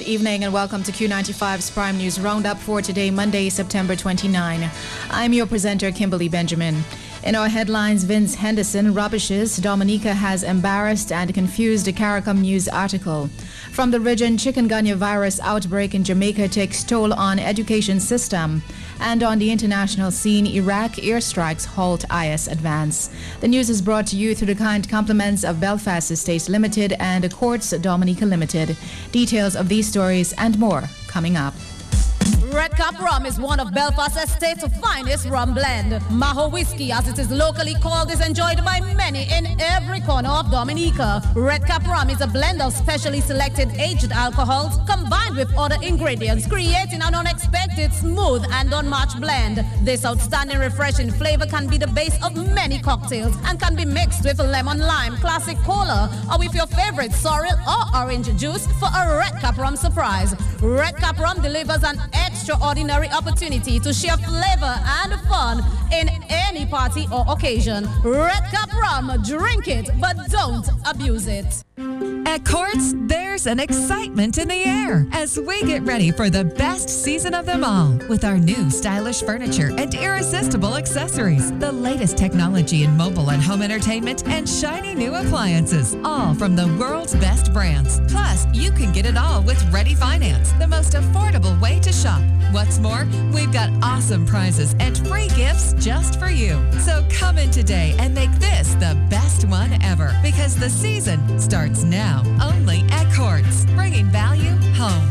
Good evening and welcome to Q95's Prime News Roundup for today, Monday, September 29. I'm your presenter, Kimberly Benjamin. In our headlines, Vince Henderson rubbishes Dominica has embarrassed and confused a CARICOM News article. From the region, chikungunya virus outbreak in Jamaica takes toll on education system. And on the international scene, Iraq airstrikes halt IS advance. The news is brought to you through the kind compliments of Belfast Estates Limited and Quartz Dominica Limited. Details of these stories and more coming up. Red Cap Rum is one of Belfast Estate's finest rum blend. Maho Whiskey, as it is locally called, is enjoyed by many in every corner of Dominica. Red Cap Rum is a blend of specially selected aged alcohols combined with other ingredients, creating an unexpected, smooth and unmatched blend. This outstanding, refreshing flavor can be the base of many cocktails and can be mixed with lemon lime, classic cola, or with your favorite sorrel or orange juice for a Red Cap Rum surprise. Red Cap Rum delivers an extraordinary opportunity to share flavor and fun in any party or occasion. Red Cap Rum, drink it, but don't abuse it. At Quartz, there's an excitement in the air as we get ready for the best season of them all with our new stylish furniture and irresistible accessories, the latest technology in mobile and home entertainment, and shiny new appliances, all from the world's best brands. Plus, you can get it all with Ready Finance, the most affordable way to shop. What's more, we've got awesome prizes and free gifts just for you. So come in today and make this the best one ever, because the season starts now, only at Quartz, bringing value home.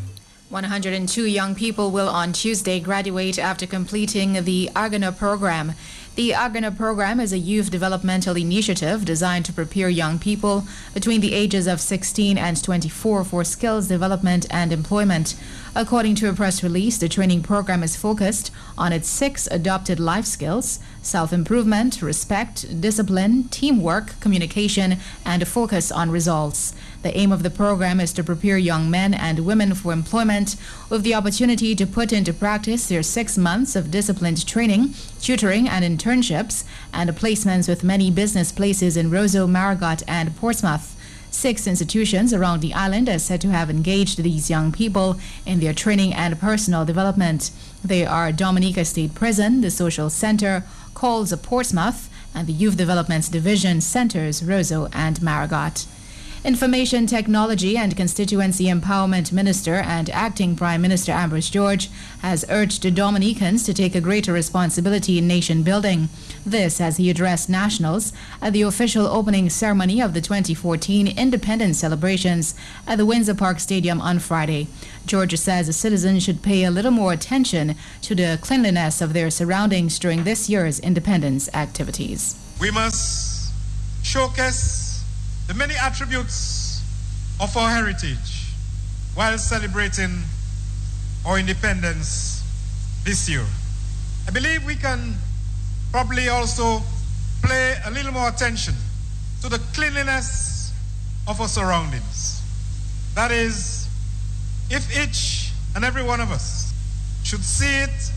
102 young people will on Tuesday graduate after completing the Argana program. The Argana program is a youth developmental initiative designed to prepare young people between the ages of 16 and 24 for skills development and employment. According to a press release, the training program is focused on its 6 adopted life skills: self-improvement, respect, discipline, teamwork, communication, and a focus on results. The aim of the program is to prepare young men and women for employment with the opportunity to put into practice their 6 months of disciplined training, tutoring, and internships, and placements with many business places in Roseau, Marigot, and Portsmouth. 6 institutions around the island are said to have engaged these young people in their training and personal development. They are Dominica State Prison, the Social Center, Calls Portsmouth, and the Youth Development Division Centers Roseau and Marigot. Information Technology and Constituency Empowerment Minister and Acting Prime Minister Ambrose George has urged Dominicans to take a greater responsibility in nation building. This as he addressed nationals at the official opening ceremony of the 2014 Independence celebrations at the Windsor Park Stadium on Friday. George says citizens should pay a little more attention to the cleanliness of their surroundings during this year's Independence activities. We must showcase the many attributes of our heritage while celebrating our independence this year. I believe we can probably also pay a little more attention to the cleanliness of our surroundings. That is, if each and every one of us should see it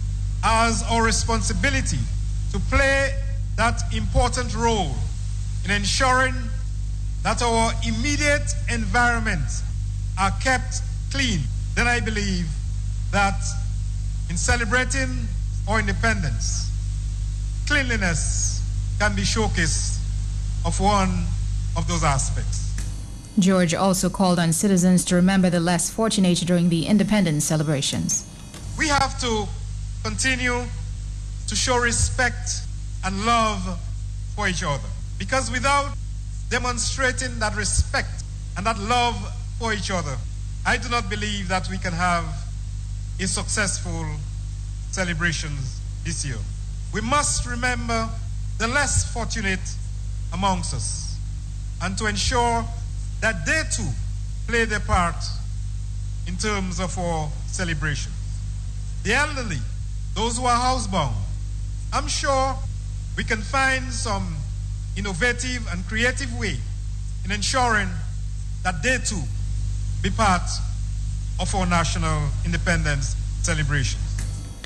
as our responsibility to play that important role in ensuring that our immediate environment are kept clean, then I believe that in celebrating our independence, cleanliness can be showcased of one of those aspects. George also called on citizens to remember the less fortunate during the Independence celebrations. We have to continue to show respect and love for each other, because without demonstrating that respect and that love for each other, I do not believe that we can have a successful celebrations this year. We must remember the less fortunate amongst us and to ensure that they too play their part in terms of our celebrations. The elderly, those who are housebound, I'm sure we can find some innovative and creative way in ensuring that they too be part of our national independence celebrations.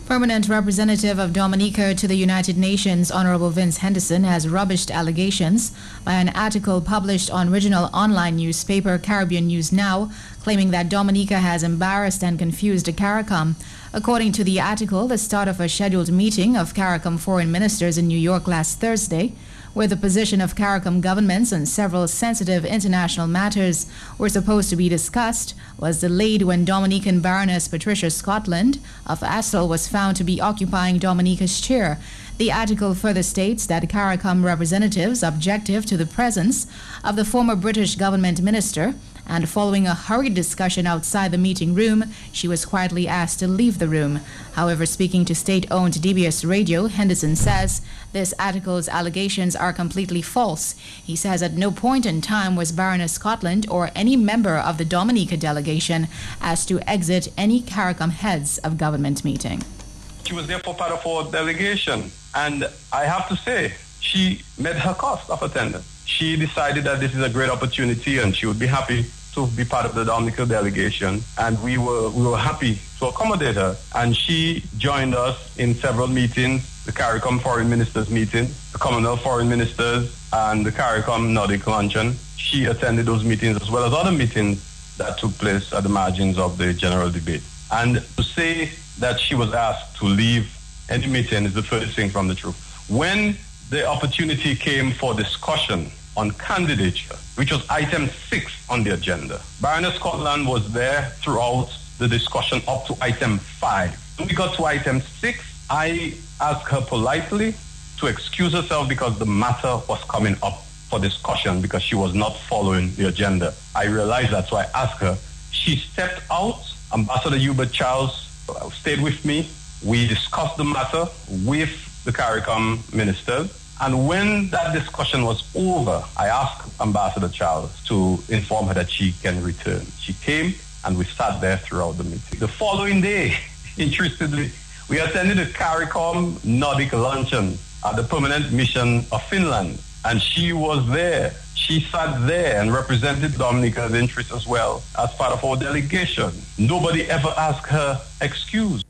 Permanent representative of Dominica to the United Nations, Honorable Vince Henderson, has rubbished allegations by an article published on regional online newspaper Caribbean News Now, claiming that Dominica has embarrassed and confused CARICOM. According to the article, the start of a scheduled meeting of CARICOM foreign ministers in New York last Thursday, where the position of CARICOM governments on several sensitive international matters were supposed to be discussed, was delayed when Dominican Baroness Patricia Scotland of Astle was found to be occupying Dominica's chair. The article further states that CARICOM representatives objected to the presence of the former British government minister, and following a hurried discussion outside the meeting room, she was quietly asked to leave the room. However, speaking to state-owned DBS Radio, Henderson says this article's allegations are completely false. He says at no point in time was Baroness Scotland or any member of the Dominica delegation asked to exit any CARICOM heads of government meeting. She was there for part of our delegation, and I have to say, she met her cost of attendance. She decided that this is a great opportunity and she would be happy to be part of the Dominica delegation, and we were happy to accommodate her. And she joined us in several meetings, the CARICOM Foreign Ministers meeting, the Commonwealth Foreign Ministers, and the CARICOM Nordic Luncheon. She attended those meetings as well as other meetings that took place at the margins of the general debate. And to say that she was asked to leave any meeting is the furthest thing from the truth. When the opportunity came for discussion on candidature, which was item 6 on the agenda, Baroness Scotland was there throughout the discussion up to item 5. When we got to item 6, I asked her politely to excuse herself because the matter was coming up for discussion because she was not following the agenda. I realized that, so I asked her. She stepped out. Ambassador Hubert Charles stayed with me. We discussed the matter with the CARICOM ministers. And when that discussion was over, I asked Ambassador Charles to inform her that she can return. She came, and we sat there throughout the meeting. The following day, interestingly, we attended a CARICOM Nordic luncheon at the permanent mission of Finland, and she was there. She sat there and represented Dominica's interests as well as part of our delegation. Nobody ever asked her excuse.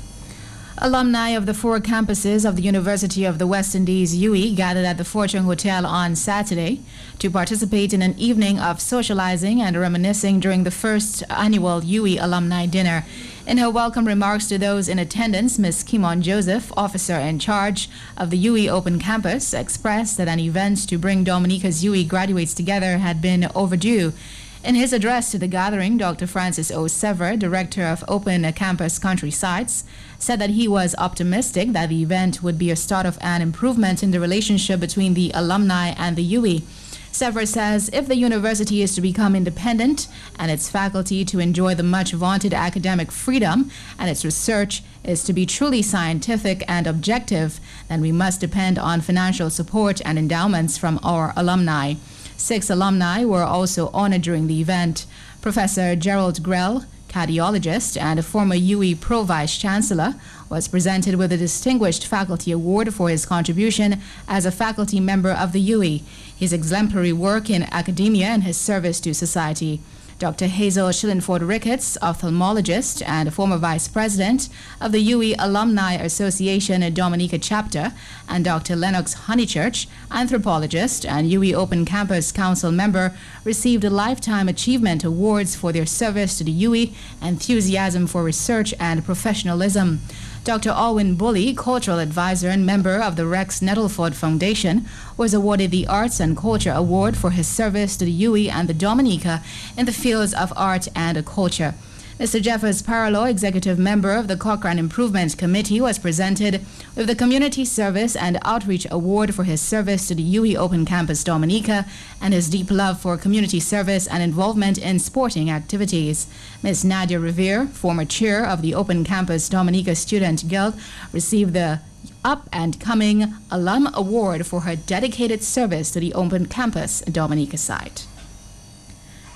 Alumni of the 4 campuses of the University of the West Indies, UWI, gathered at the Fortune Hotel on Saturday to participate in an evening of socializing and reminiscing during the first annual UWI alumni dinner. In her welcome remarks to those in attendance, Ms. Kimon Joseph, officer in charge of the UWI Open Campus, expressed that an event to bring Dominica's UWI graduates together had been overdue. In his address to the gathering, Dr. Francis O. Sever, director of Open Campus Country Sites, said that he was optimistic that the event would be a start of an improvement in the relationship between the alumni and the UWI. Sever says if the university is to become independent and its faculty to enjoy the much vaunted academic freedom and its research is to be truly scientific and objective, then we must depend on financial support and endowments from our alumni. 6 alumni were also honored during the event. Professor Gerald Grell, cardiologist and a former UWI Pro Vice Chancellor, was presented with a Distinguished Faculty Award for his contribution as a faculty member of the UWI, his exemplary work in academia and his service to society. Dr. Hazel Schillenford Ricketts, ophthalmologist and former vice president of the UWI Alumni Association Dominica chapter, and Dr. Lennox Honeychurch, anthropologist and UWI Open Campus Council member, received lifetime achievement awards for their service to the UWI, enthusiasm for research and professionalism. Dr. Alwyn Bully, cultural advisor and member of the Rex Nettleford Foundation, was awarded the Arts and Culture Award for his service to the UWI and the Dominica in the fields of art and culture. Mr. Jeffers Paralo, executive member of the Cochrane Improvement Committee, was presented with the Community Service and Outreach Award for his service to the UWI Open Campus Dominica and his deep love for community service and involvement in sporting activities. Ms. Nadia Revere, former chair of the Open Campus Dominica Student Guild, received the Up and Coming Alum Award for her dedicated service to the Open Campus Dominica site.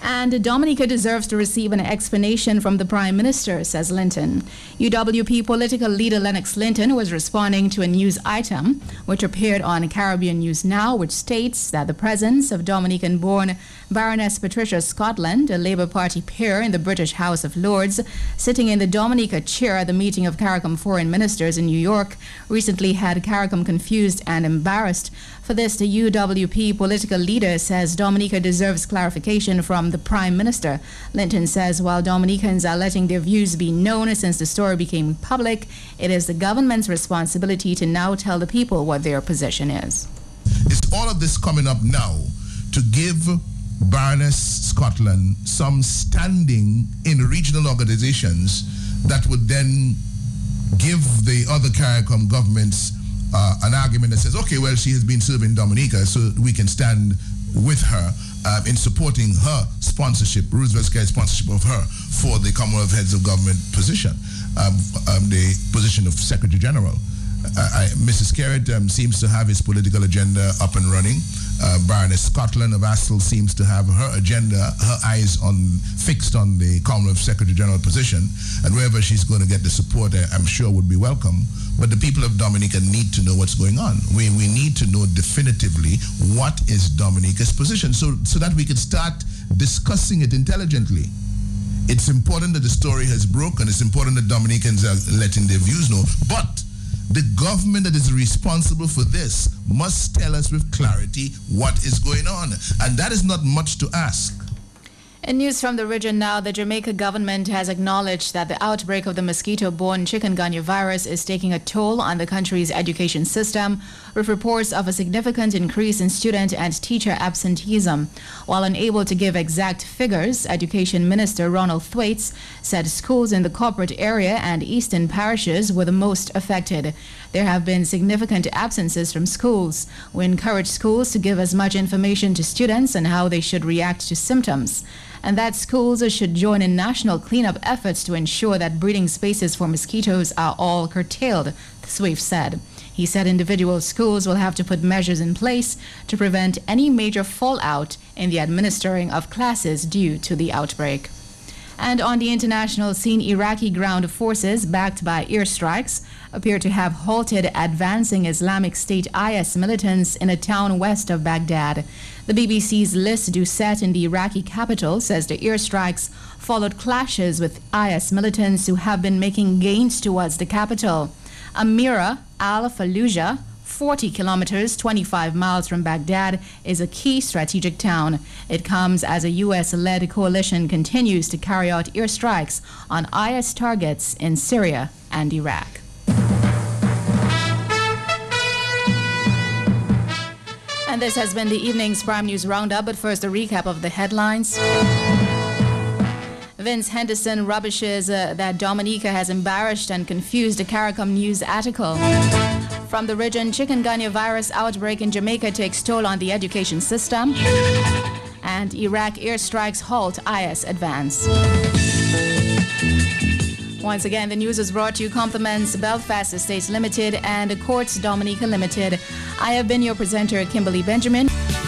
And Dominica deserves to receive an explanation from the Prime Minister, says Linton. UWP political leader Lennox Linton was responding to a news item which appeared on Caribbean News Now, which states that the presence of Dominican-born Baroness Patricia Scotland, a Labour Party peer in the British House of Lords, sitting in the Dominica chair at the meeting of CARICOM foreign ministers in New York, recently had CARICOM confused and embarrassed. For this, the UWP political leader says Dominica deserves clarification from the Prime Minister. Linton says while Dominicans are letting their views be known since the story became public, it is the government's responsibility to now tell the people what their position is. Is all of this coming up now to give Baroness Scotland some standing in regional organizations that would then give the other CARICOM governments an argument that says, okay, well, she has been serving Dominica, so we can stand with her in supporting her sponsorship, Roosevelt Sky's sponsorship of her for the Commonwealth Heads of Government position, the position of Secretary General. Mrs. Skerritt seems to have his political agenda up and running. Baroness Scotland of Astle seems to have her agenda, her eyes fixed on the Commonwealth Secretary General position, and wherever she's going to get the support, I'm sure would be welcome. But the people of Dominica need to know what's going on. We need to know definitively what is Dominica's position so that we can start discussing it intelligently. It's important that the story has broken. It's important that Dominicans are letting their views know. But the government that is responsible for this must tell us with clarity what is going on. And that is not much to ask. In news from the region now, the Jamaica government has acknowledged that the outbreak of the mosquito-borne chikungunya virus is taking a toll on the country's education system, with reports of a significant increase in student and teacher absenteeism. While unable to give exact figures, Education Minister Ronald Thwaites said schools in the corporate area and eastern parishes were the most affected. There have been significant absences from schools. We encourage schools to give as much information to students on how they should react to symptoms, and that schools should join in national cleanup efforts to ensure that breeding spaces for mosquitoes are all curtailed, Swift said. He said individual schools will have to put measures in place to prevent any major fallout in the administering of classes due to the outbreak. And on the international scene, Iraqi ground forces, backed by airstrikes, appear to have halted advancing Islamic State IS militants in a town west of Baghdad. The BBC's Liz Doucette in the Iraqi capital says the airstrikes followed clashes with IS militants who have been making gains towards the capital. Amira al-Fallujah, 40 kilometers, 25 miles from Baghdad, is a key strategic town. It comes as a U.S.-led coalition continues to carry out airstrikes on IS targets in Syria and Iraq. And this has been the evening's Prime News Roundup, but first a recap of the headlines. Vince Henderson rubbishes that Dominica has embarrassed and confused a CARICOM News article. From the region, chikungunya virus outbreak in Jamaica takes toll on the education system. And Iraq airstrikes halt IS advance. Once again, the news is brought to you compliments Belfast Estates Limited and Courts Dominica Limited. I have been your presenter, Kimberly Benjamin.